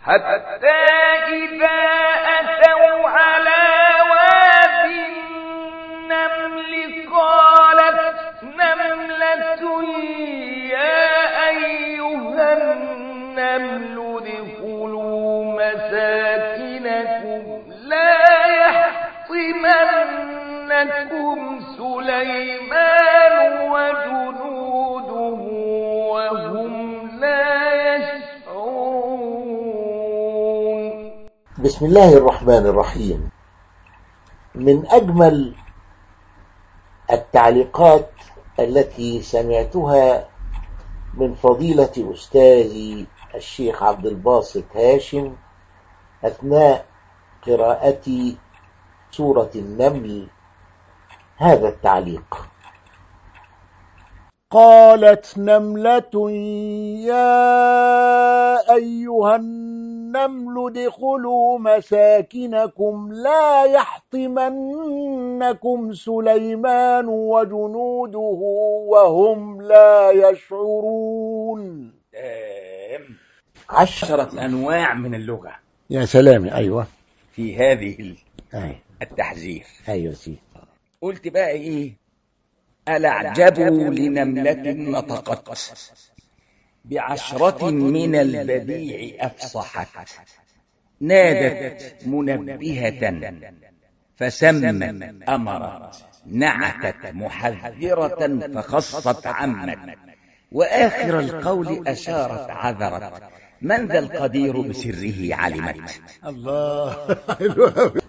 حتى إذا أتوا على واد النمل قالت نملة يا أيها النمل ادخلوا مساكنكم لا يحطمنكم سليمان وجنوده وهم لا يشعرون. بسم الله الرحمن الرحيم. من أجمل التعليقات التي سمعتها من فضيلة أستاذي الشيخ عبد الباسط هاشم أثناء قراءتي سورة النمل هذا التعليق: قالت نملة يا أيها النمل ادخلوا مساكنكم لا يحطمنكم سليمان وجنوده وهم لا يشعرون. 10 أنواع من اللغة. يا سلام. أيوة، في هذه التحذير. أيوة سي. قلت بقى إيه؟ ألعجبوا لنملة نطقت ب10 من البديع أفصحت نادت منبهة فسمت أمرت نعتت محذرة فخصت عمت وآخر القول أشارت عذرت من ذا القدير بسره علمت. الله